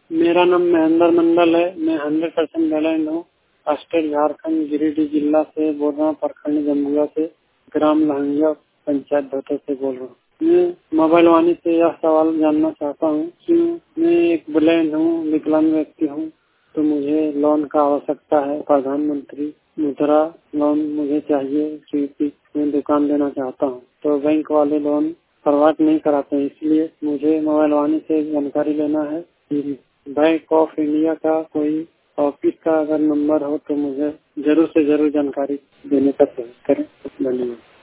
मेरा नाम महेंद्र मंडल है। मैं 100% बैलेंस हूँ। स्टेट झारखंड गिरिडीह जिला से बोल रहा हूँ, प्रखंड जम्बुआ से, ग्राम लहंगिया, पंचायत भोटर से बोल रहा हूँ। मैं मोबाइल वाणी से यह सवाल जानना चाहता हूँ कि मैं एक ब्लाइंड हूँ, विकलांग व्यक्ति हूँ, तो मुझे लोन का आवश्यकता है। प्रधानमंत्री मुद्रा लोन मुझे चाहिए क्योंकि मैं दुकान लेना चाहता हूँ, तो बैंक वाले लोन प्रोवाइड नहीं कराते हैं। इसलिए मुझे मोबाइल वाणी से जानकारी लेना है कि बैंक ऑफ इंडिया का कोई ऑफिस का अगर नंबर हो तो मुझे जरूर से जरूर जानकारी देने का प्रयास करें। धन्यवाद।